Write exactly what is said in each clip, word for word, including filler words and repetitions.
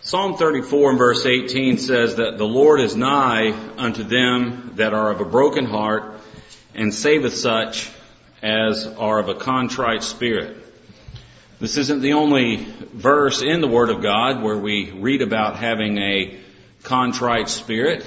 Psalm thirty-four and verse eighteen says that the Lord is nigh unto them that are of a broken heart, and saveth such as are of a contrite spirit. This isn't the only verse in the Word of God where we read about having a contrite spirit.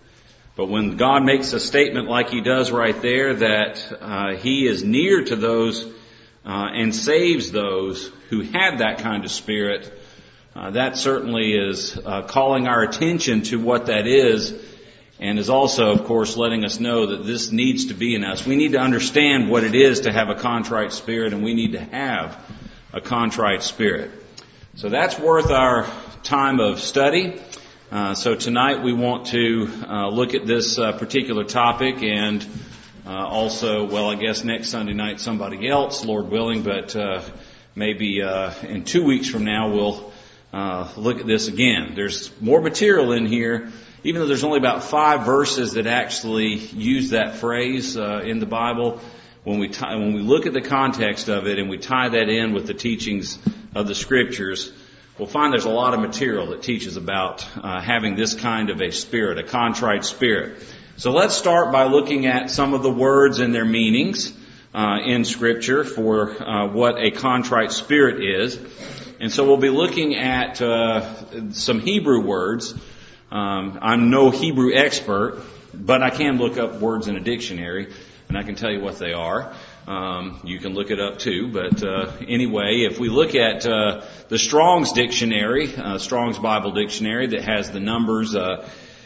But when God makes a statement like He does right there, that uh, He is near to those uh, and saves those who have that kind of spirit, uh, that certainly is uh, calling our attention to what that is, and is also, of course, letting us know that this needs to be in us. We need to understand what it is to have a contrite spirit, and we need to have a contrite spirit. So that's worth our time of study. Uh, so tonight we want to uh, look at this uh, particular topic, and uh, also, well, I guess next Sunday night somebody else, Lord willing, but uh, maybe uh, in two weeks from now we'll uh, look at this again. There's more material in here, even though there's only about five verses that actually use that phrase uh, in the Bible. When we tie, when we look at the context of it and we tie that in with the teachings of the Scriptures, we'll find there's a lot of material that teaches about uh, having this kind of a spirit, a contrite spirit. So let's start by looking at some of the words and their meanings uh, in Scripture for uh, what a contrite spirit is. And so we'll be looking at uh, some Hebrew words. Um, I'm no Hebrew expert, but I can look up words in a dictionary, and I can tell you what they are. Um, you can look it up too, but uh, anyway, if we look at uh, the Strong's Dictionary, uh, Strong's Bible Dictionary that has the numbers, uh,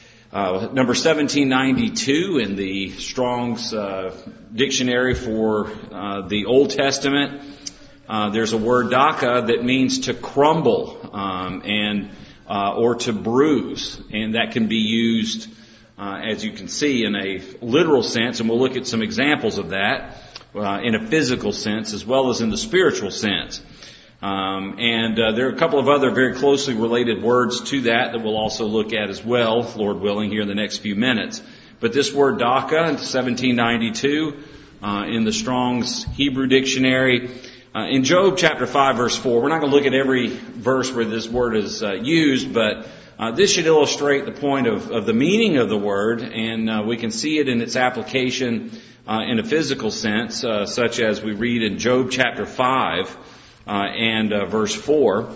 uh, number seventeen ninety-two in the Strong's uh, Dictionary for uh, the Old Testament, uh, there's a word daka that means to crumble um, and uh, or to bruise, and that can be used, uh, as you can see, in a literal sense, and we'll look at some examples of that. Uh, in a physical sense as well as in the spiritual sense. Um, and uh, there are a couple of other very closely related words to that that we'll also look at as well, Lord willing, here in the next few minutes. But this word daka in seventeen ninety-two uh, in the Strong's Hebrew Dictionary, uh, in Job chapter five verse four, we're not going to look at every verse where this word is uh, used, but uh, this should illustrate the point of, of the meaning of the word, and uh, we can see it in its application Uh, in a physical sense, uh, such as we read in Job chapter five uh, and uh, verse four.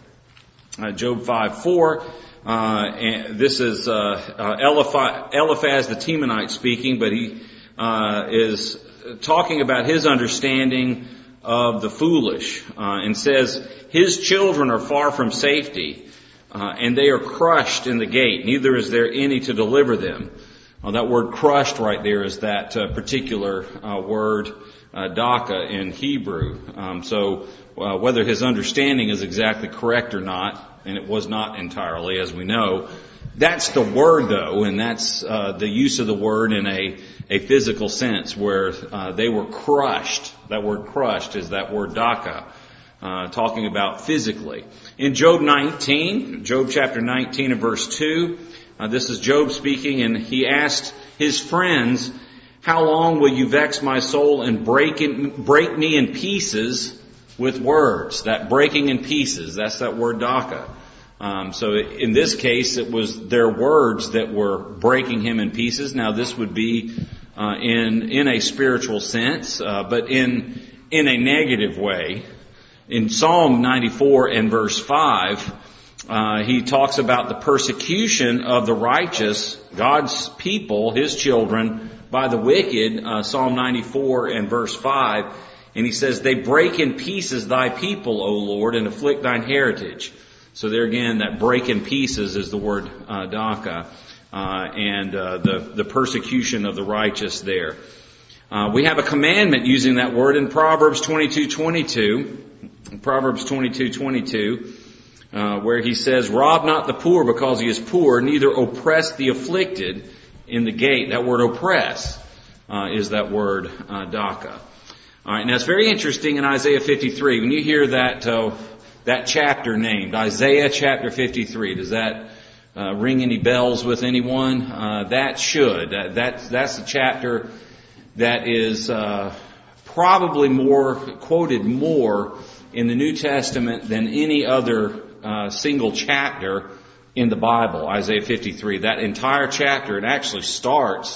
Uh, Job five four, uh, and this is uh, uh, Eliphaz, Eliphaz the Temanite speaking, but he uh, is talking about his understanding of the foolish, uh, and says, his children are far from safety, uh, and they are crushed in the gate, neither is there any to deliver them. Uh, that word crushed right there is that uh, particular uh, word, uh, daka in Hebrew. Um, so uh, whether his understanding is exactly correct or not, and it was not entirely, as we know, that's the word though, and that's uh, the use of the word in a, a physical sense, where uh, they were crushed. That word crushed is that word daka, uh, talking about physically. In Job nineteen, Job chapter nineteen and verse two, Uh, this is Job speaking, and he asked his friends, how long will you vex my soul and break in, break me in pieces with words? That breaking in pieces, that's that word daka. Um, so in this case, it was their words that were breaking him in pieces. Now this would be uh, in in a spiritual sense, uh, but in in a negative way. In Psalm ninety-four and verse five, Uh, he talks about the persecution of the righteous, God's people, His children, by the wicked, uh, Psalm ninety-four and verse five. And he says, they break in pieces thy people, O Lord, and afflict thine heritage. So there again, that break in pieces is the word uh, daka, uh, and uh, the, the persecution of the righteous there. Uh, we have a commandment using that word in Proverbs twenty-two twenty-two. Proverbs twenty-two twenty-two. Uh, where he says, rob not the poor because he is poor, neither oppress the afflicted in the gate. That word oppress uh, is that word uh, daka. All right, now it's very interesting in Isaiah fifty-three. When you hear that uh, that chapter named, Isaiah chapter fifty-three, does that uh, ring any bells with anyone? Uh, that should. That, that, that's the chapter that is uh, probably more quoted more in the New Testament than any other uh, single chapter in the Bible, Isaiah fifty-three. That entire chapter, it actually starts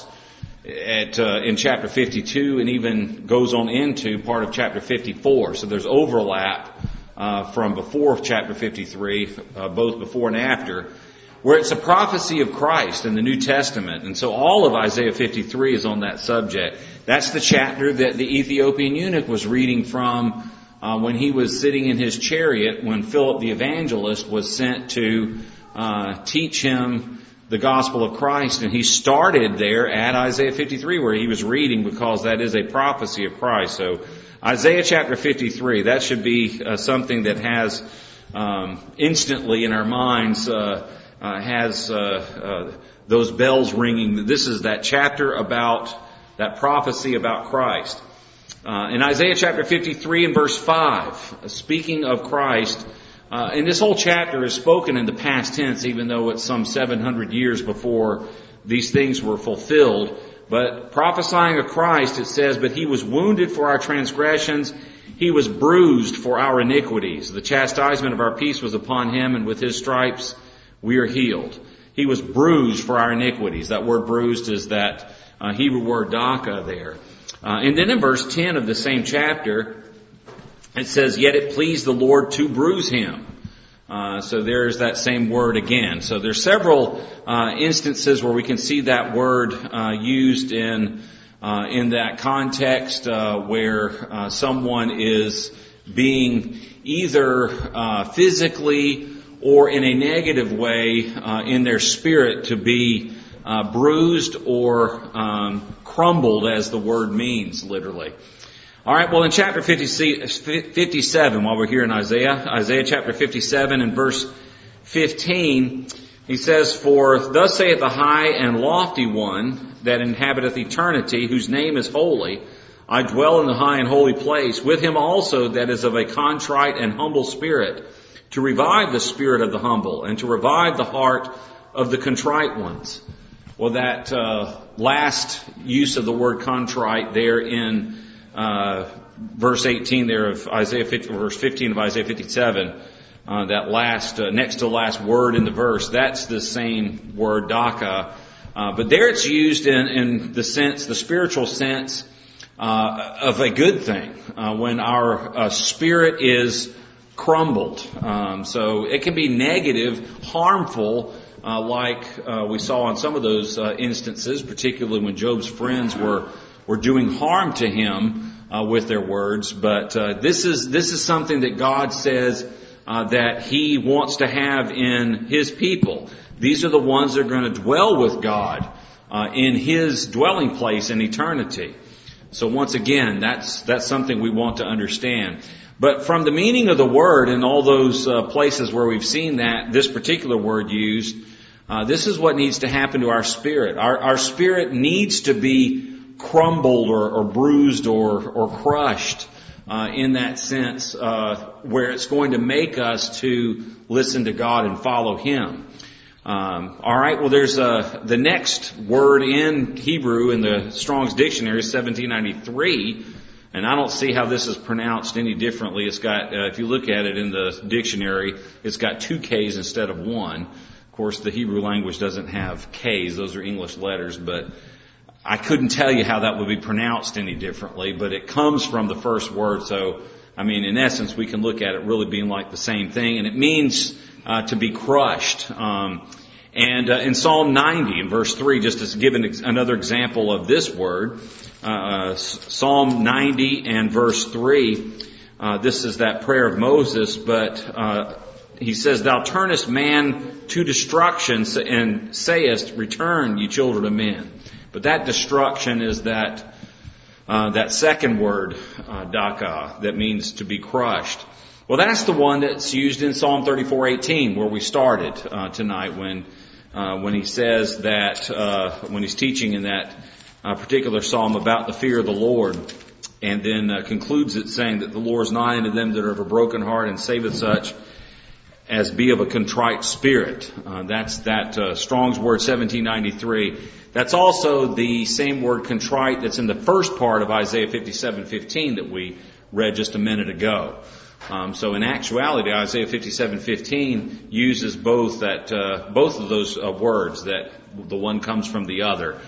at uh, in chapter fifty-two and even goes on into part of chapter fifty-four. So there's overlap uh, from before chapter fifty-three, uh, both before and after, where it's a prophecy of Christ in the New Testament. And so all of Isaiah fifty-three is on that subject. That's the chapter that the Ethiopian eunuch was reading from uh, when he was sitting in his chariot when Philip the evangelist was sent to uh, teach him the gospel of Christ. And he started there at Isaiah fifty-three where he was reading, because that is a prophecy of Christ. So Isaiah chapter fifty-three, that should be uh, something that has um, instantly in our minds uh, uh, has uh, uh, those bells ringing. This is that chapter about that prophecy about Christ. Uh, in Isaiah chapter fifty-three and verse five, speaking of Christ, uh, and this whole chapter is spoken in the past tense, even though it's some seven hundred years before these things were fulfilled. But prophesying of Christ, it says, "But he was wounded for our transgressions, he was bruised for our iniquities. The chastisement of our peace was upon him, and with his stripes we are healed." He was bruised for our iniquities. That word bruised is that uh, Hebrew word daka there. Uh, and then in verse ten of the same chapter, it says, "Yet it pleased the Lord to bruise him." Uh, so there's that same word again. So there's several uh, instances where we can see that word uh, used in uh, in that context uh, where uh, someone is being either uh, physically or in a negative way uh, in their spirit to be uh, bruised or um, crumbled, as the word means, literally. All right, well, in chapter fifty-seven, while we're here in Isaiah, Isaiah chapter fifty-seven and verse fifteen, he says, "For thus saith the high and lofty one that inhabiteth eternity, whose name is holy, I dwell in the high and holy place, with him also that is of a contrite and humble spirit, to revive the spirit of the humble, and to revive the heart of the contrite ones." Well, that uh, last use of the word contrite there in uh, verse eighteen there of Isaiah fifty, verse fifteen of Isaiah fifty-seven, uh, that last, uh, next to the last word in the verse, that's the same word, daka. Uh, but there it's used in, in the sense, the spiritual sense uh, of a good thing, uh, when our uh, spirit is crumbled. Um, so it can be negative, harmful, uh, like uh, we saw in some of those uh, instances, particularly when Job's friends were were doing harm to him uh, with their words. But uh, this is this is something that God says uh, that He wants to have in His people. These are the ones that are going to dwell with God uh, in His dwelling place in eternity. So once again, that's that's something we want to understand. But from the meaning of the word and all those uh, places where we've seen that, this particular word used, uh, this is what needs to happen to our spirit. Our, our spirit needs to be crumbled or, or bruised or, or crushed uh, in that sense, uh, where it's going to make us to listen to God and follow Him. Um, all right, well, there's uh, the next word in Hebrew in the Strong's Dictionary, seventeen ninety-three. And I don't see how this is pronounced any differently. It's got, uh, if you look at it in the dictionary, it's got two K's instead of one. Of course, the Hebrew language doesn't have K's. Those are English letters, but I couldn't tell you how that would be pronounced any differently, but it comes from the first word. So, I mean, in essence, we can look at it really being like the same thing. And it means uh, to be crushed. Um, and uh, in Psalm ninety, in verse three, just to give an ex- another example of this word, Uh, Psalm ninety and verse three, uh, this is that prayer of Moses, but uh, he says, "Thou turnest man to destruction and sayest, Return, ye children of men." But that destruction is that uh, that second word, uh, daka, that means to be crushed. Well, that's the one that's used in Psalm thirty-four eighteen, where we started uh, tonight, when uh, when he says that uh, when he's teaching in that a particular psalm about the fear of the Lord, and then uh, concludes it saying that the Lord is nigh unto them that are of a broken heart, and saveth such as be of a contrite spirit. Uh, that's that uh, Strong's word seventeen ninety-three. That's also the same word contrite that's in the first part of Isaiah fifty-seven fifteen that we read just a minute ago. Um, so in actuality, Isaiah fifty-seven fifteen uses both that uh, both of those uh, words, that the one comes from the other.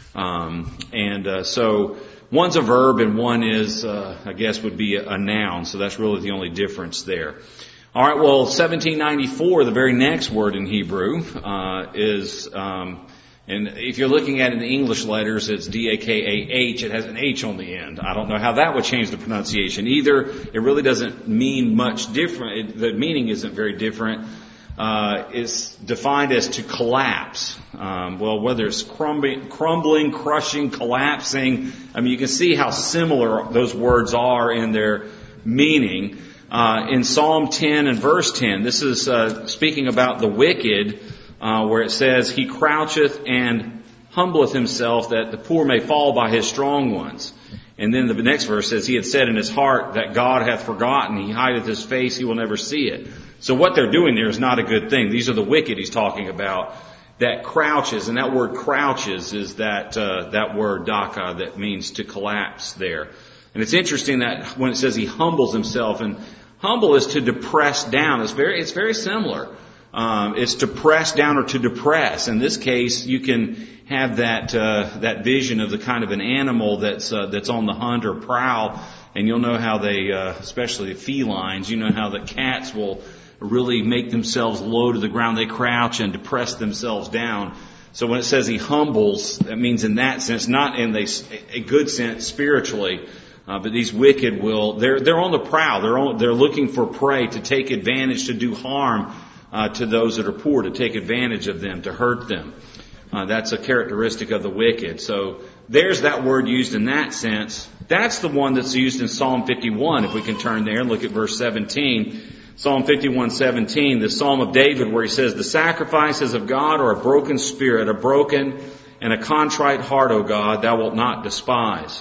Um, and uh, so one's a verb and one is, uh, I guess, would be a, a noun. So that's really the only difference there. All right, well, seventeen ninety-four, the very next word in Hebrew, uh, is, um, and if you're looking at it in the English letters, it's D A K A H. It has an H on the end. I don't know how that would change the pronunciation either. It really doesn't mean much different. It, the meaning isn't very different. Uh, it's defined as to collapse. Um, well, whether it's crumbling, crumbling, crushing, collapsing, I mean, you can see how similar those words are in their meaning. Uh, in Psalm ten and verse ten, this is uh, speaking about the wicked, uh, where it says, "He croucheth and humbleth himself, that the poor may fall by his strong ones." And then the next verse says, "He had said in his heart that God hath forgotten. He hideth his face, he will never see it." So what they're doing there is not a good thing. These are the wicked he's talking about, that crouches, and that word crouches is that uh, that word daka that means to collapse there. And it's interesting that when it says he humbles himself, and humble is to depress down. It's very, it's very similar. Um, it's to press down or to depress. In this case, you can have that uh, that vision of the kind of an animal that's uh, that's on the hunt or prowl, and you'll know how they, uh, especially the felines, you know how the cats will really make themselves low to the ground. They crouch and depress themselves down. So when it says he humbles, that means in that sense, not in the, a good sense spiritually. Uh, but these wicked will, they're, they're on the prowl. They're on, they're looking for prey, to take advantage, to do harm, uh, to those that are poor, to take advantage of them, to hurt them. Uh, that's a characteristic of the wicked. So there's that word used in that sense. That's the one that's used in Psalm fifty-one. If we can turn there and look at verse seventeen. Psalm fifty-one seventeen, the Psalm of David, where he says, "The sacrifices of God are a broken spirit, a broken and a contrite heart, O God, thou wilt not despise."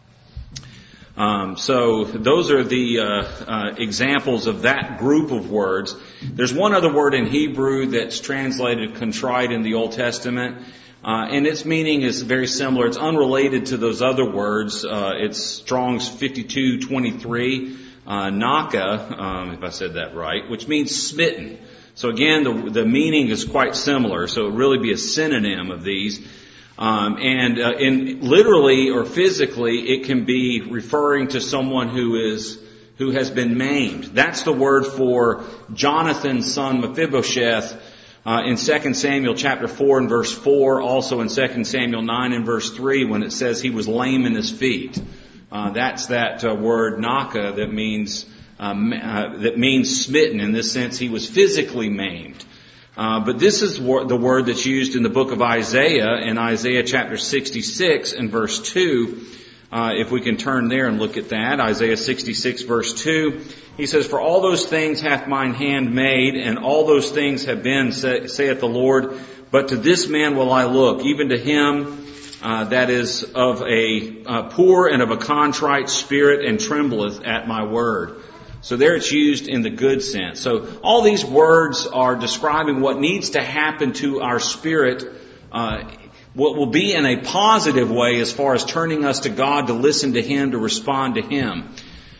Um, so those are the uh, uh, examples of that group of words. There's one other word in Hebrew that's translated contrite in the Old Testament, uh, and its meaning is very similar. It's unrelated to those other words. Uh, it's Strong's fifty-two twenty-three, uh, naka, um, if I said that right, which means smitten. So again, the, the meaning is quite similar. So it would really be a synonym of these. Um, and uh, in literally or physically, it can be referring to someone who is who has been maimed. That's the word for Jonathan's son Mephibosheth uh, in Second Samuel chapter four and verse four. Also in Second Samuel nine and verse three, when it says he was lame in his feet. Uh, that's that uh, word naka that means um, uh, that means smitten. In this sense, he was physically maimed. Uh, but this is wor- the word that's used in the book of Isaiah, in Isaiah chapter sixty-six and verse two. Uh, if we can turn there and look at that, Isaiah sixty-six verse two, he says, "For all those things hath mine hand made, and all those things have been, say, saith the Lord. But to this man will I look, even to him uh, that is of a uh, poor and of a contrite spirit, and trembleth at my word." So there it's used in the good sense. So all these words are describing what needs to happen to our spirit, uh, what will be in a positive way as far as turning us to God, to listen to Him, to respond to Him.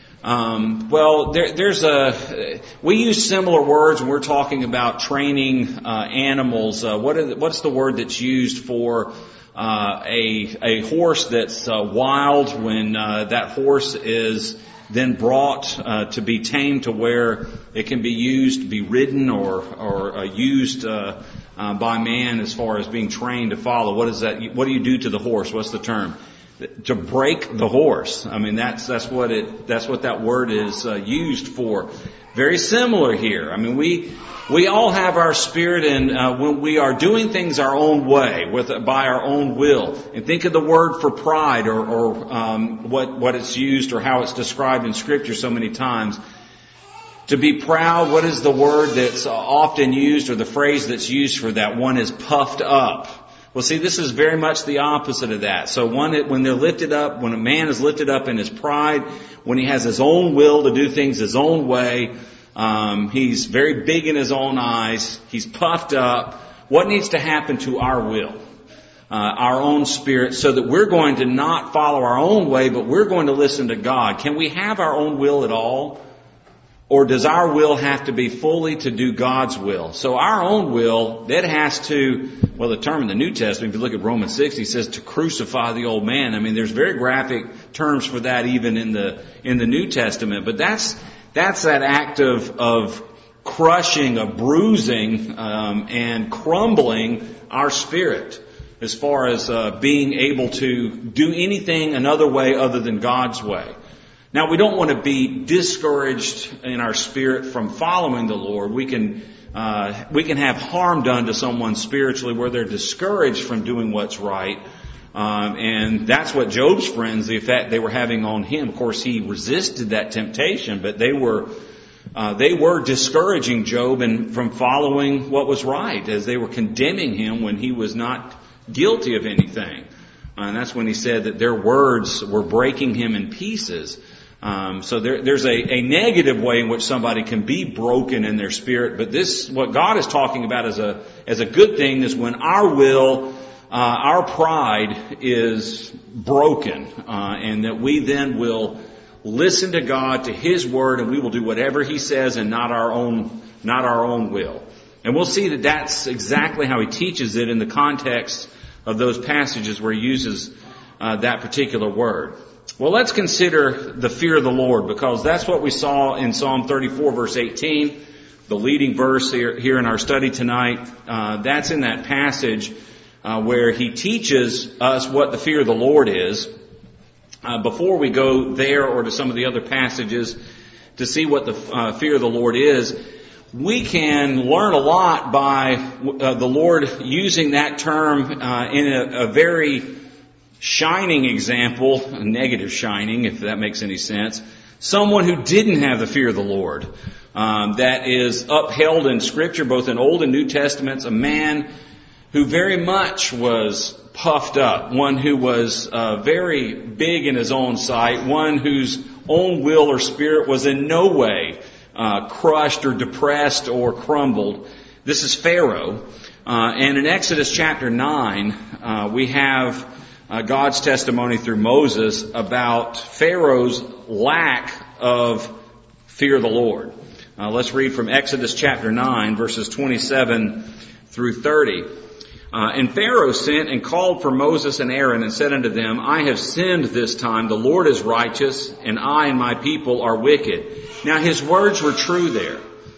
Um, well, there, there's a, we use similar words when we're talking about training uh, animals. Uh, what is, what's the word that's used for uh, a, a horse that's uh, wild, when uh, that horse is then brought uh, to be tamed to where it can be used, be ridden, or or uh, used uh, uh, by man as far as being trained to follow? What is that? What do you do to the horse? What's the term? To break the horse. I mean, that's that's what it that's what that word is uh, used for. Very similar here. I mean, we we all have our spirit, and uh, when we are doing things our own way, with by our own will. And think of the word for pride, or, or um, what what it's used, or how it's described in Scripture so many times. To be proud, what is the word that's often used, or the phrase that's used for that? One is puffed up. Well, see, this is very much the opposite of that. So one, when they're lifted up, when a man is lifted up in his pride, when he has his own will to do things his own way, um, he's very big in his own eyes, he's puffed up. What needs to happen to our will, uh, our own spirit, so that we're going to not follow our own way, but we're going to listen to God? Can we have our own will at all? Or does our will have to be fully to do God's will? So our own will, that has to, well, the term in the New Testament, if you look at Romans six, he says to crucify the old man. I mean, there's very graphic terms for that even in the, in the New Testament. But that's, that's that act of, of crushing, of bruising, um, and crumbling our spirit as far as, uh, being able to do anything another way other than God's way. Now, we don't want to be discouraged in our spirit from following the Lord. We can, uh, we can have harm done to someone spiritually where they're discouraged from doing what's right. Um, and that's what Job's friends, the effect they were having on him. Of course, he resisted that temptation, but they were, uh, they were discouraging Job and from following what was right as they were condemning him when he was not guilty of anything. Uh, and that's when he said that their words were breaking him in pieces. Um, so there, there's a, a negative way in which somebody can be broken in their spirit, but this, what God is talking about as a as a good thing, is when our will, uh, our pride is broken, uh, and that we then will listen to God, to His Word, and we will do whatever He says and not our own not our own will. And we'll see that that's exactly how He teaches it in the context of those passages where He uses uh, that particular word. Well, let's consider the fear of the Lord, because that's what we saw in Psalm thirty-four, verse eighteen, the leading verse here, here in our study tonight. Uh, that's in that passage uh, where he teaches us what the fear of the Lord is. Uh, before we go there or to some of the other passages to see what the uh, fear of the Lord is, we can learn a lot by uh, the Lord using that term uh, in a, a very shining example, a negative shining, if that makes any sense. Someone who didn't have the fear of the Lord, um, that is upheld in Scripture, both in Old and New Testaments. A man who very much was puffed up, one who was uh, very big in his own sight, one whose own will or spirit was in no way uh, crushed or depressed or crumbled. This is Pharaoh. Uh, and in Exodus chapter nine, uh, we have Uh, God's testimony through Moses about Pharaoh's lack of fear of the Lord. Uh, let's read from Exodus chapter nine, verses twenty-seven through thirty. Uh, and Pharaoh sent and called for Moses and Aaron and said unto them, I have sinned this time. The Lord is righteous, and I and my people are wicked. Now his words were true there.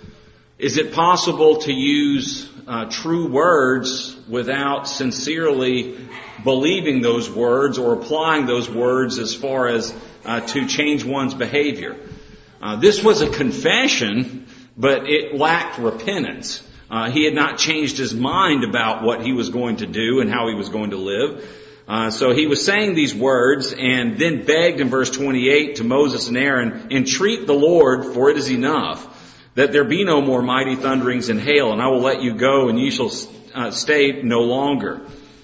Is it possible to use uh, true words without sincerely believing those words or applying those words as far as uh, to change one's behavior? Uh, this was a confession, but it lacked repentance. Uh, he had not changed his mind about what he was going to do and how he was going to live. Uh, so he was saying these words and then begged in verse twenty-eight to Moses and Aaron, entreat the Lord, for it is enough, that there be no more mighty thunderings and hail, and I will let you go, and ye shall uh, stay no longer.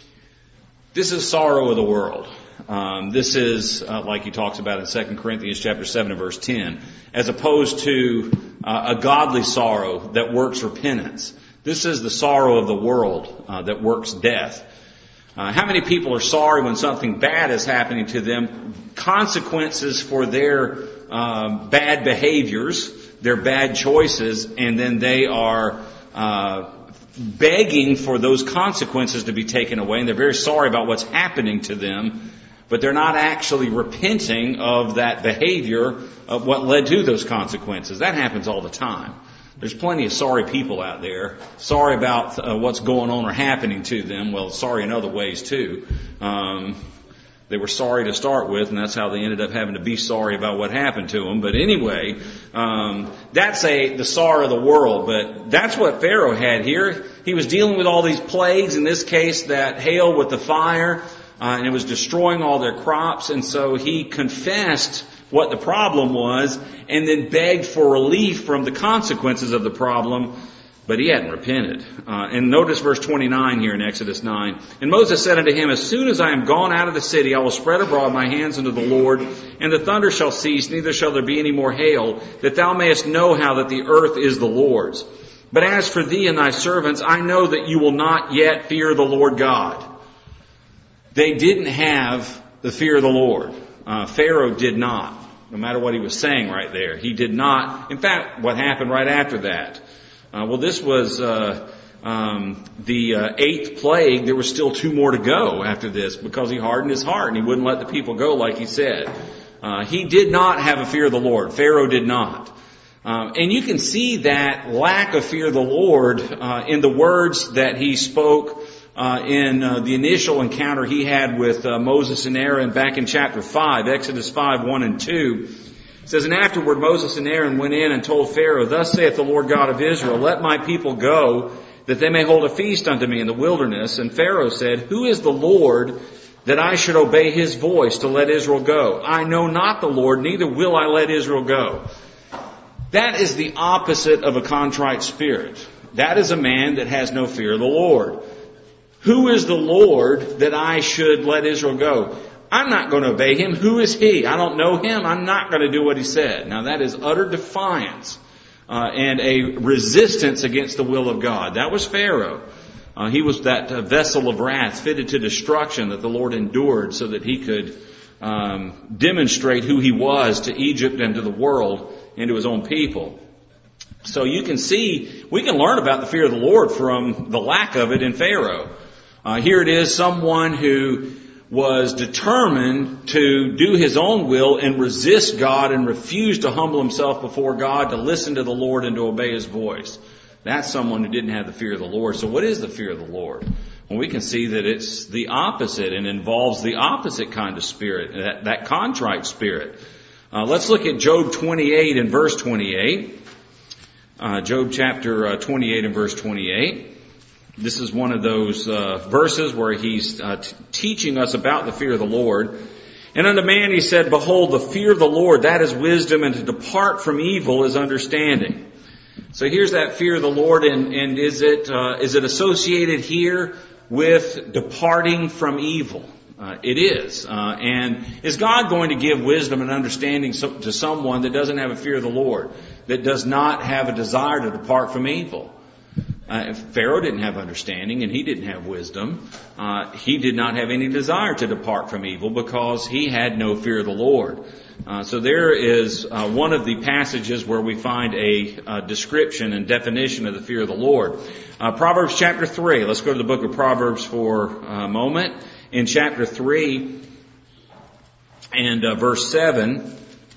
This is sorrow of the world. Um, this is, uh, like he talks about in Second Corinthians chapter seven and verse ten, as opposed to uh, a godly sorrow that works repentance. This is the sorrow of the world uh, that works death. Uh, how many people are sorry when something bad is happening to them? Consequences for their uh, bad behaviors, their bad choices, and then they are uh, begging for those consequences to be taken away, and they're very sorry about what's happening to them, but they're not actually repenting of that behavior of what led to those consequences. That happens all the time. There's plenty of sorry people out there, sorry about uh, what's going on or happening to them. Well, sorry in other ways too. Um, they were sorry to start with, and that's how they ended up having to be sorry about what happened to them. But anyway, um, that's a the sorrow of the world. But that's what Pharaoh had here. He was dealing with all these plagues. In this case, that hail with the fire, uh, and it was destroying all their crops. And so he confessed what the problem was, and then begged for relief from the consequences of the problem, but he hadn't repented. Uh, and notice verse twenty-nine here in Exodus nine. And Moses said unto him, as soon as I am gone out of the city, I will spread abroad my hands unto the Lord, and the thunder shall cease, neither shall there be any more hail, that thou mayest know how that the earth is the Lord's. But as for thee and thy servants, I know that you will not yet fear the Lord God. They didn't have the fear of the Lord. Uh, Pharaoh did not. no matter what he was saying right there. He did not. In fact, what happened right after that? Uh, well, this was uh, um, the uh, eighth plague. There was still two more to go after this because he hardened his heart and he wouldn't let the people go like he said. Uh, he did not have a fear of the Lord. Pharaoh did not. Um, and you can see that lack of fear of the Lord uh, in the words that he spoke uh, in uh, the initial encounter he had with uh, Moses and Aaron back in chapter five, Exodus five, one and two. It says, "And afterward Moses and Aaron went in and told Pharaoh, Thus saith the Lord God of Israel, Let my people go, that they may hold a feast unto me in the wilderness. And Pharaoh said, Who is the Lord, that I should obey his voice to let Israel go? I know not the Lord, neither will I let Israel go." That is the opposite of a contrite spirit. That is a man that has no fear of the Lord. Who is the Lord that I should let Israel go? I'm not going to obey him. Who is he? I don't know him. I'm not going to do what he said. Now that is utter defiance uh, and a resistance against the will of God. That was Pharaoh. Uh, he was that uh, vessel of wrath fitted to destruction that the Lord endured so that he could um, demonstrate who he was to Egypt and to the world and to his own people. So you can see, we can learn about the fear of the Lord from the lack of it in Pharaoh. Uh, here it is, someone who was determined to do his own will and resist God and refuse to humble himself before God, to listen to the Lord and to obey his voice. That's someone who didn't have the fear of the Lord. So what is the fear of the Lord? Well, we can see that it's the opposite and involves the opposite kind of spirit, that, that contrite spirit. Uh, let's look at Job twenty-eight and verse twenty-eight. Uh, Job chapter uh, twenty-eight and verse twenty-eight. This is one of those uh, verses where he's uh, t- teaching us about the fear of the Lord. "And unto man he said, Behold, the fear of the Lord, that is wisdom, and to depart from evil is understanding." So here's that fear of the Lord, and, and is it uh, is it associated here with departing from evil? Uh, it is. Uh, and is God going to give wisdom and understanding so, to someone that doesn't have a fear of the Lord, that does not have a desire to depart from evil? Uh, Pharaoh didn't have understanding and he didn't have wisdom. Uh, he did not have any desire to depart from evil because he had no fear of the Lord. Uh, so there is uh, one of the passages where we find a, a description and definition of the fear of the Lord. Uh, Proverbs chapter three. Let's go to the book of Proverbs for a moment. In chapter three and uh, verse seven,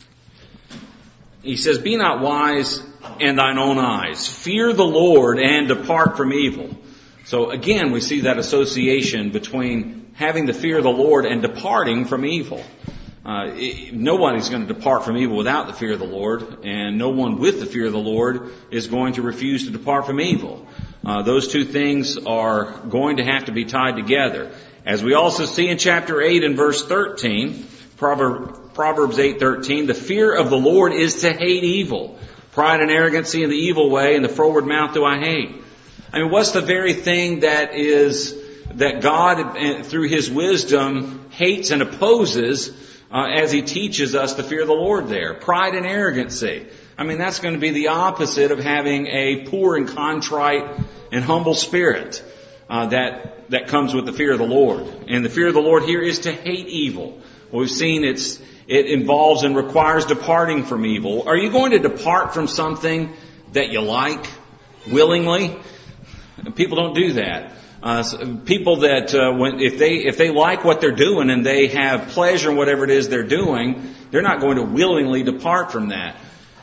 he says, "Be not wise in thine own eyes. Fear the Lord and depart from evil." So again, we see that association between having the fear of the Lord and departing from evil. Uh, it, nobody's going to depart from evil without the fear of the Lord, and no one with the fear of the Lord is going to refuse to depart from evil. Uh, those two things are going to have to be tied together. As we also see in chapter eight and verse thirteen, Proverb, Proverbs eight thirteen, "The fear of the Lord is to hate evil. Pride and arrogancy and the evil way and the froward mouth do I hate." I mean, what's the very thing that is, that God, through his wisdom, hates and opposes uh, as he teaches us the fear of the Lord there? Pride and arrogancy. I mean, that's going to be the opposite of having a poor and contrite and humble spirit uh, that, that comes with the fear of the Lord. And the fear of the Lord here is to hate evil. We've seen it's, it involves and requires departing from evil. Are you going to depart from something that you like willingly? People don't do that. Uh, people that uh, when if they if they like what they're doing and they have pleasure in whatever it is they're doing, they're not going to willingly depart from that.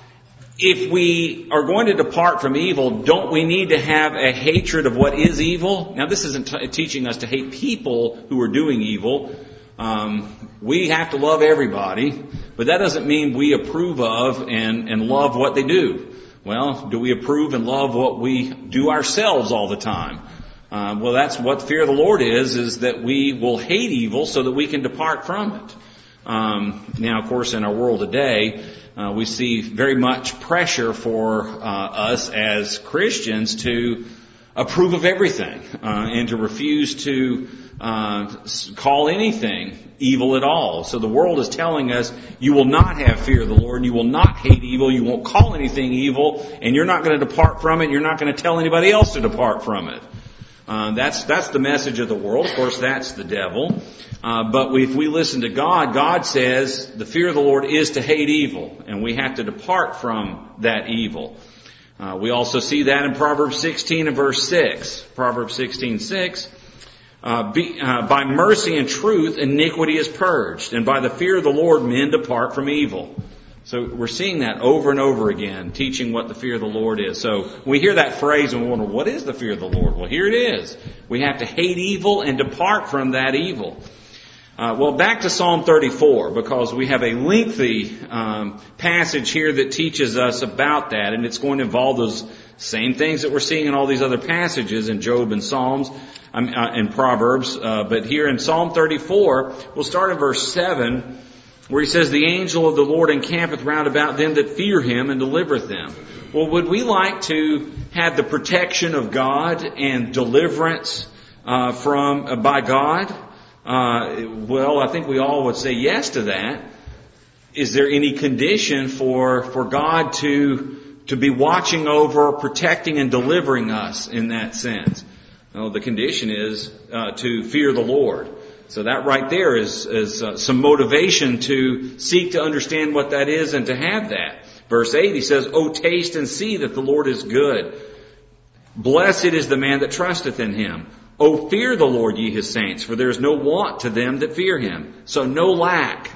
If we are going to depart from evil, don't we need to have a hatred of what is evil? Now, this isn't t- teaching us to hate people who are doing evil. Um, we have to love everybody, but that doesn't mean we approve of and, and love what they do. Well, do we approve and love what we do ourselves all the time? Uh, well, that's what the fear of the Lord is, is that we will hate evil so that we can depart from it. Um, now, of course, in our world today, uh, we see very much pressure for uh, us as Christians to approve of everything uh, and to refuse to uh, call anything evil at all. So the world is telling us you will not have fear of the Lord, you will not hate evil, you won't call anything evil, and you're not going to depart from it, you're not going to tell anybody else to depart from it. Uh, that's that's the message of the world. Of course, that's the devil. Uh, but if we listen to God, God says the fear of the Lord is to hate evil, and we have to depart from that evil. Uh, we also see that in Proverbs sixteen and verse six. Proverbs sixteen six. Uh, be, uh, by mercy and truth, iniquity is purged, and by the fear of the Lord, men depart from evil. So we're seeing that over and over again, teaching what the fear of the Lord is. So we hear that phrase and we wonder, what is the fear of the Lord? Well, here it is. We have to hate evil and depart from that evil. Uh, well, back to Psalm thirty-four, because we have a lengthy um, passage here that teaches us about that, and it's going to involve those same things that we're seeing in all these other passages in Job and Psalms um, uh, and Proverbs. Uh, but here in Psalm thirty-four, we'll start at verse seven, where he says, "The angel of the Lord encampeth round about them that fear him and delivereth them." Well, would we like to have the protection of God and deliverance uh, from uh, by God? Uh, well, I think we all would say yes to that. Is there any condition for for God to to be watching over, protecting, and delivering us in that sense? Well, the condition is uh, to fear the Lord. So that right there is, is uh, some motivation to seek to understand what that is and to have that. Verse eight, he says, "O taste and see that the Lord is good. Blessed is the man that trusteth in him. O fear the Lord, ye his saints, for there is no want to them that fear him." So no lack.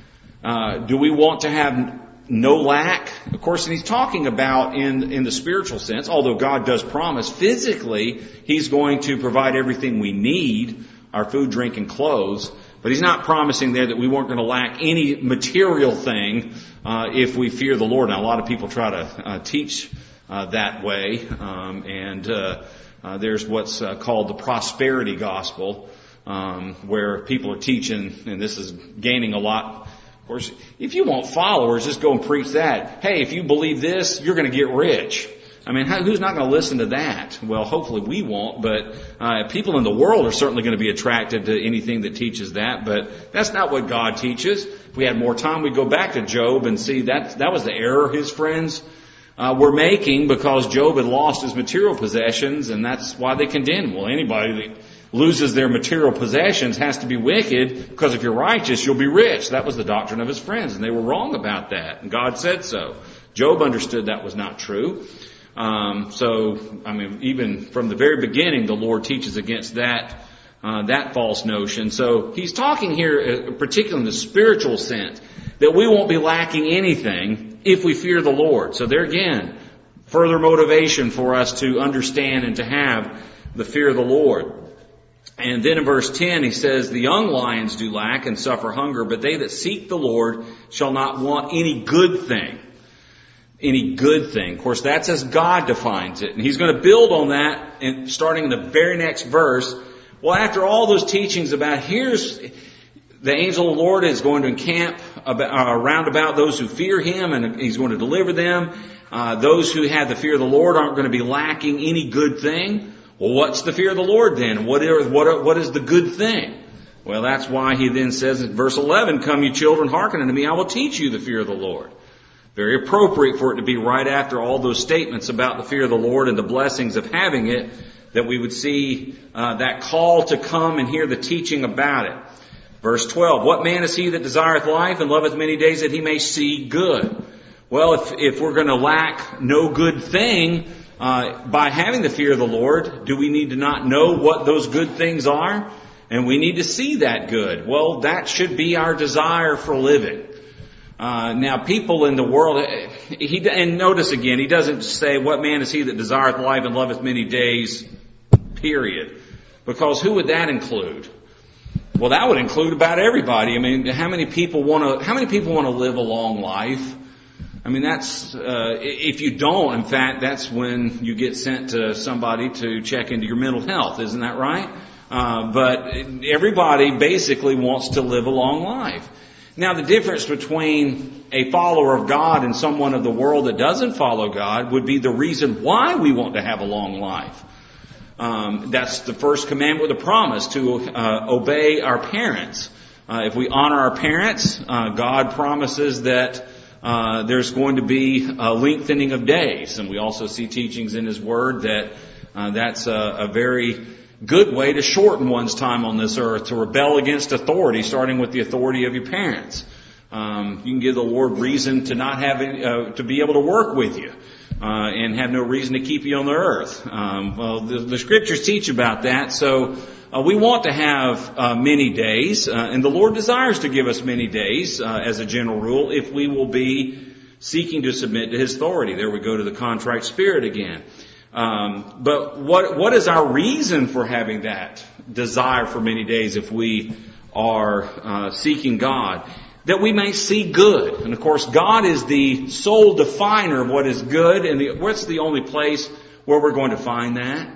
Uh, do we want to have no lack? Of course, and he's talking about in, in the spiritual sense, although God does promise physically he's going to provide everything we need, our food, drink, and clothes. But he's not promising there that we weren't going to lack any material thing uh, if we fear the Lord. Now, a lot of people try to uh, teach uh, that way, um, and uh, uh, there's what's uh, called the prosperity gospel, um, where people are teaching, and this is gaining a lot. Of course, if you want followers, just go and preach that. Hey, if you believe this, you're going to get rich. I mean, how, who's not going to listen to that? Well, hopefully we won't, but uh, people in the world are certainly going to be attracted to anything that teaches that, but that's not what God teaches. If we had more time, we'd go back to Job and see that that was the error his friends uh, were making, because Job had lost his material possessions, and that's why they condemned. Well, anybody that loses their material possessions has to be wicked, because if you're righteous, you'll be rich. That was the doctrine of his friends, and they were wrong about that, and God said so. Job understood that was not true. Um, so, I mean, even from the very beginning, the Lord teaches against that, uh, that false notion. So he's talking here, uh, particularly in the spiritual sense, that we won't be lacking anything if we fear the Lord. So there again, further motivation for us to understand and to have the fear of the Lord. And then in verse ten, he says, "The young lions do lack and suffer hunger, but they that seek the Lord shall not want any good thing." Any good thing. Of course, that's as God defines it. And he's going to build on that, and starting in the very next verse. Well, after all those teachings about here's the angel of the Lord is going to encamp about, uh, around about those who fear him, and he's going to deliver them. Uh, those who have the fear of the Lord aren't going to be lacking any good thing. Well, what's the fear of the Lord then? What is, what, are, what is the good thing? Well, that's why he then says in verse eleven, "Come, you children, hearken unto me. I will teach you the fear of the Lord." Very appropriate for it to be right after all those statements about the fear of the Lord and the blessings of having it, that we would see uh, that call to come and hear the teaching about it. Verse twelve, "What man is he that desireth life and loveth many days that he may see good?" Well, if, if we're going to lack no good thing uh, by having the fear of the Lord, do we need to not know what those good things are? And we need to see that good. Well, that should be our desire for living. Uh, now, people in the world, he, and notice again, he doesn't say, "What man is he that desireth life and loveth many days," period. Because who would that include? Well, that would include about everybody. I mean, how many people want to, how many people want to live a long life? I mean, that's, uh, if you don't, in fact, that's when you get sent to somebody to check into your mental health. Isn't that right? Uh, but everybody basically wants to live a long life. Now, the difference between a follower of God and someone of the world that doesn't follow God would be the reason why we want to have a long life. Um, that's the first commandment with a promise, to uh, obey our parents. Uh, if we honor our parents, uh, God promises that uh, there's going to be a lengthening of days. And we also see teachings in His Word that Uh, that's a, a very good way to shorten one's time on this earth, to rebel against authority, starting with the authority of your parents. Um, you can give the Lord reason to not have any, uh, to be able to work with you, uh, and have no reason to keep you on the earth. Um, well, the, the scriptures teach about that. So uh, we want to have uh, many days, uh, and the Lord desires to give us many days, uh, as a general rule, if we will be seeking to submit to His authority. There we go to the contrite spirit again. Um, but what what is our reason for having that desire for many days if we are uh, seeking God? That we may see good. And of course, God is the sole definer of what is good. And the, what's the only place where we're going to find that?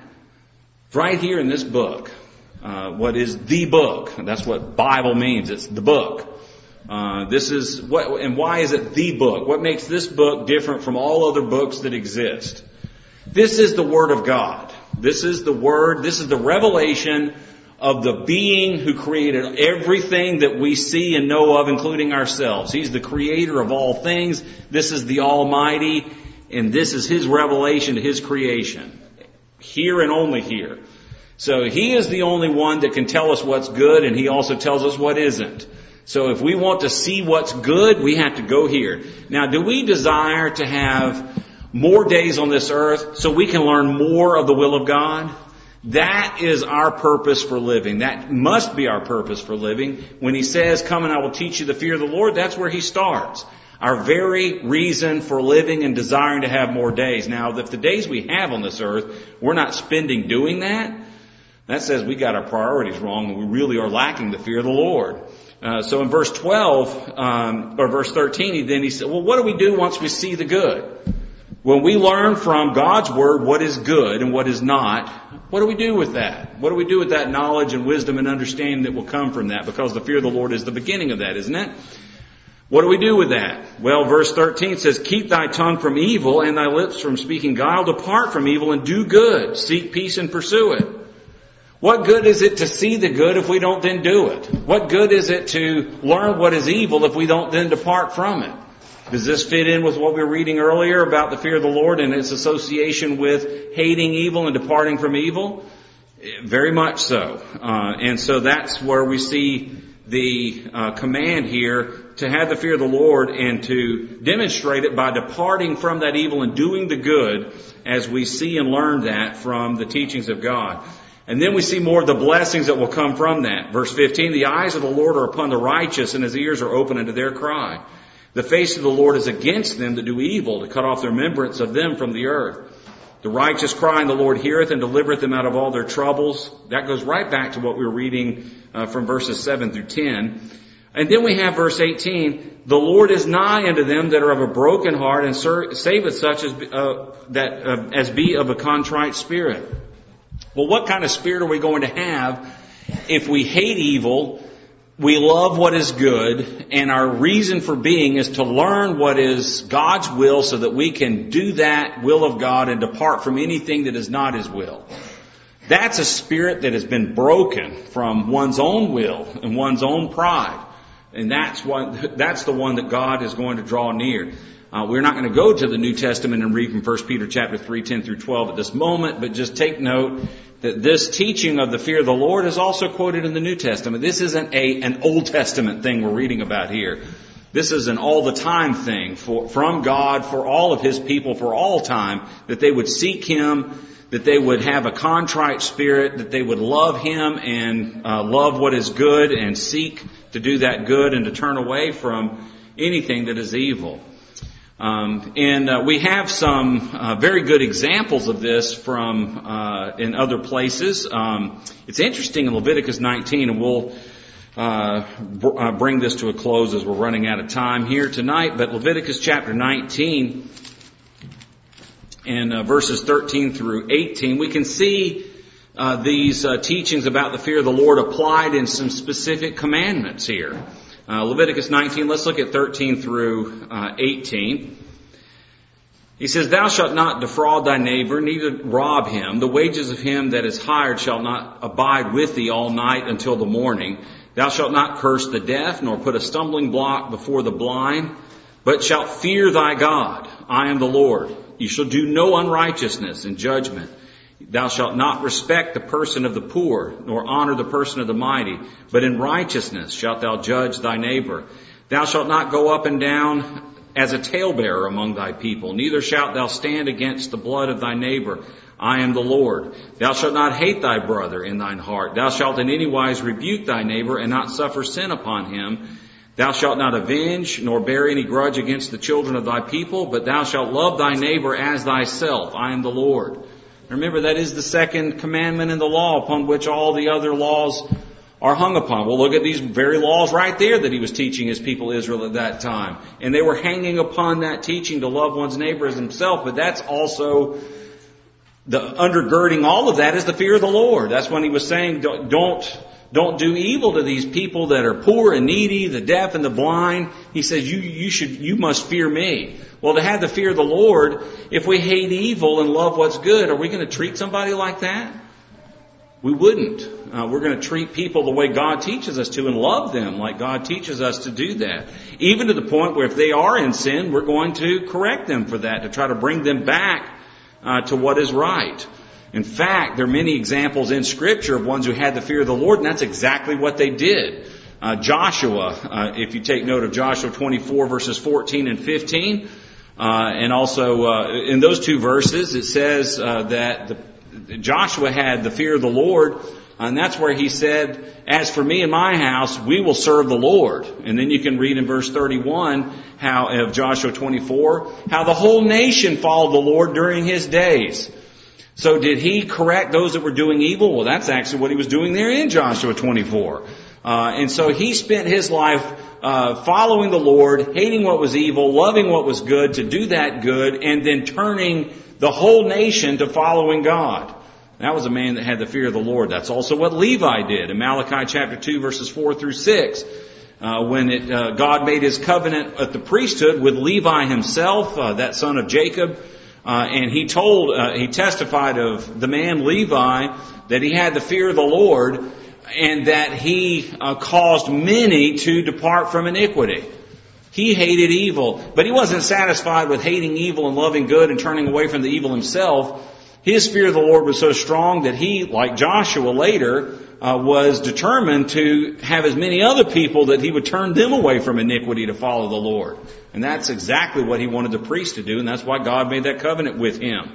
Right here in this book. Uh, what is the book? That's what Bible means. It's the book. Uh, this is what, and why is it the book? What makes this book different from all other books that exist? This is the Word of God. This is the Word. This is the revelation of the being who created everything that we see and know of, including ourselves. He's the creator of all things. This is the Almighty, and this is His revelation to His creation. Here and only here. So He is the only one that can tell us what's good, and He also tells us what isn't. So if we want to see what's good, we have to go here. Now, do we desire to have more days on this earth so we can learn more of the will of God? That is our purpose for living. That must be our purpose for living. When He says, come and I will teach you the fear of the Lord, that's where He starts. Our very reason for living and desiring to have more days. Now, if the days we have on this earth, we're not spending doing that, that says we got our priorities wrong and we really are lacking the fear of the Lord. Uh, so in verse twelve, um, or verse thirteen, then he said, well, what do we do once we see the good? When we learn from God's Word what is good and what is not, what do we do with that? What do we do with that knowledge and wisdom and understanding that will come from that? Because the fear of the Lord is the beginning of that, isn't it? What do we do with that? Well, verse thirteen says, keep thy tongue from evil and thy lips from speaking guile. Depart from evil and do good. Seek peace and pursue it. What good is it to see the good if we don't then do it? What good is it to learn what is evil if we don't then depart from it? Does this fit in with what we were reading earlier about the fear of the Lord and its association with hating evil and departing from evil? Very much so. Uh, and so that's where we see the uh, command here to have the fear of the Lord and to demonstrate it by departing from that evil and doing the good, as we see and learn that from the teachings of God. And then we see more of the blessings that will come from that. Verse fifteen, the eyes of the Lord are upon the righteous, and His ears are open unto their cry. The face of the Lord is against them that do evil, to cut off the remembrance of them from the earth. The righteous cry, and the Lord heareth and delivereth them out of all their troubles. That goes right back to what we were reading uh, from verses seven through ten. And then we have verse eighteen, the Lord is nigh unto them that are of a broken heart, and saveth such as, uh, that, uh, as be of a contrite spirit. Well, what kind of spirit are we going to have if we hate evil, we love what is good, and our reason for being is to learn what is God's will so that we can do that will of God and depart from anything that is not His will? That's a spirit that has been broken from one's own will and one's own pride. And that's what, that's the one that God is going to draw near. Uh, we're not going to go to the New Testament and read from First Peter chapter three, ten through twelve at this moment, but just take note that this teaching of the fear of the Lord is also quoted in the New Testament. This isn't a an Old Testament thing we're reading about here. This is an all-the-time thing for, from God for all of His people for all time, that they would seek Him, that they would have a contrite spirit, that they would love Him and uh, love what is good and seek to do that good and to turn away from anything that is evil. Um, and uh, we have some uh, very good examples of this from uh, in other places. Um, it's interesting in Leviticus nineteen, and we'll uh, br- uh, bring this to a close as we're running out of time here tonight. But Leviticus chapter nineteen and uh, verses thirteen through eighteen, we can see uh, these uh, teachings about the fear of the Lord applied in some specific commandments here. Uh, Leviticus nineteen, let's look at thirteen through uh, eighteen. He says, thou shalt not defraud thy neighbor, neither rob him. The wages of him that is hired shall not abide with thee all night until the morning. Thou shalt not curse the deaf, nor put a stumbling block before the blind, but shalt fear thy God. I am the Lord. You shall do no unrighteousness in judgment. Thou shalt not respect the person of the poor, nor honor the person of the mighty, but in righteousness shalt thou judge thy neighbor. Thou shalt not go up and down as a talebearer among thy people, neither shalt thou stand against the blood of thy neighbor. I am the Lord. Thou shalt not hate thy brother in thine heart. Thou shalt in any wise rebuke thy neighbor, and not suffer sin upon him. Thou shalt not avenge, nor bear any grudge against the children of thy people, but thou shalt love thy neighbor as thyself. I am the Lord. Remember, that is the second commandment in the law upon which all the other laws are hung upon. We'll look at these very laws right there that he was teaching his people Israel at that time. And they were hanging upon that teaching to love one's neighbor as himself, but that's also the undergirding all of that is the fear of the Lord. That's when he was saying, don't, don't, don't do evil to these people that are poor and needy, the deaf and the blind. He says, you, you should, you must fear me. Well, to have the fear of the Lord, if we hate evil and love what's good, are we going to treat somebody like that? We wouldn't. Uh, we're going to treat people the way God teaches us to and love them like God teaches us to do that. Even to the point where if they are in sin, we're going to correct them for that, to try to bring them back uh, to what is right. In fact, there are many examples in Scripture of ones who had the fear of the Lord, and that's exactly what they did. Uh, Joshua, uh, if you take note of Joshua twenty-four, verses fourteen and fifteen, uh, and also uh, in those two verses, it says uh, that the, Joshua had the fear of the Lord, and that's where he said, as for me and my house, we will serve the Lord. And then you can read in verse thirty-one how of Joshua twenty-four, how the whole nation followed the Lord during his days. So did he correct those that were doing evil? Well, that's actually what he was doing there in Joshua twenty-four. Uh, and so he spent his life uh, following the Lord, hating what was evil, loving what was good, to do that good, and then turning the whole nation to following God. That was a man that had the fear of the Lord. That's also what Levi did in Malachi chapter two, verses four through six. Uh, when it, uh, God made his covenant at the priesthood with Levi himself, uh, that son of Jacob. Uh, and he told, uh, he testified of the man Levi that he had the fear of the Lord and that he uh, caused many to depart from iniquity. He hated evil, but he wasn't satisfied with hating evil and loving good and turning away from the evil himself. His fear of the Lord was so strong that he, like Joshua later, uh, was determined to have as many other people that he would turn them away from iniquity to follow the Lord. And that's exactly what he wanted the priest to do, and that's why God made that covenant with him.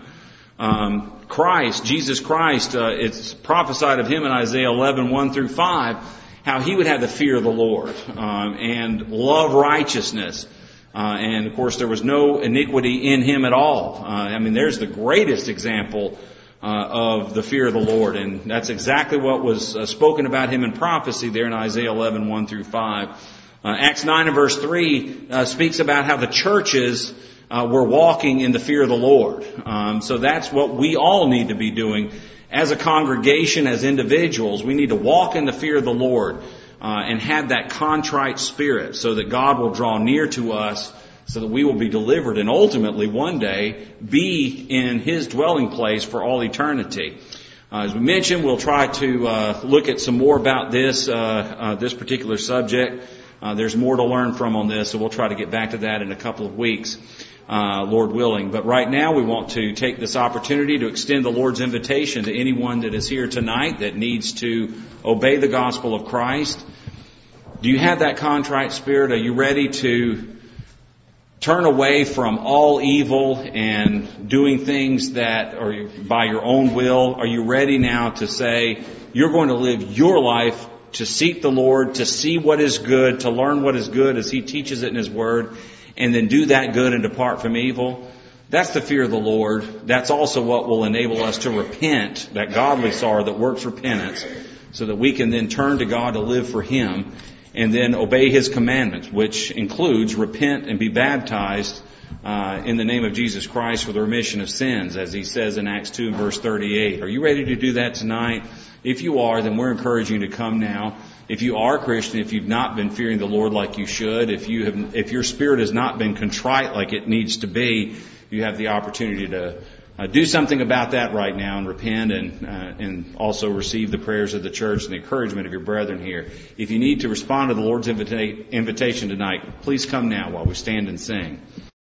Um, Christ, Jesus Christ, uh, it's prophesied of him in Isaiah eleven, one through five, how he would have the fear of the Lord um, and love righteousness. Uh, and, of course, there was no iniquity in him at all. Uh, I mean, there's the greatest example uh, of the fear of the Lord. And that's exactly what was uh, spoken about him in prophecy there in Isaiah eleven, one through five. Uh, Acts nine and verse three uh, speaks about how the churches uh, were walking in the fear of the Lord. Um, so that's what we all need to be doing as a congregation, as individuals. We need to walk in the fear of the Lord. Uh, and have that contrite spirit so that God will draw near to us so that we will be delivered and ultimately one day be in his dwelling place for all eternity. Uh, as we mentioned, we'll try to uh, look at some more about this, uh, uh, this particular subject. Uh, there's more to learn from on this, so we'll try to get back to that in a couple of weeks, uh, Lord willing. But right now we want to take this opportunity to extend the Lord's invitation to anyone that is here tonight that needs to obey the gospel of Christ. Do you have that contrite spirit? Are you ready to turn away from all evil and doing things that are by your own will? Are you ready now to say you're going to live your life to seek the Lord, to see what is good, to learn what is good as he teaches it in his word, and then do that good and depart from evil? That's the fear of the Lord. That's also what will enable us to repent, that godly sorrow that works repentance, so that we can then turn to God to live for him and then obey his commandments, which includes repent and be baptized uh, in the name of Jesus Christ for the remission of sins, as he says in Acts two and verse thirty-eight. Are you ready to do that tonight? If you are, then we're encouraging you to come now. If you are a Christian, if you've not been fearing the Lord like you should, if you have, if your spirit has not been contrite like it needs to be, you have the opportunity to uh, do something about that right now and repent and uh, and also receive the prayers of the church and the encouragement of your brethren here. If you need to respond to the Lord's invita- invitation tonight, please come now while we stand and sing.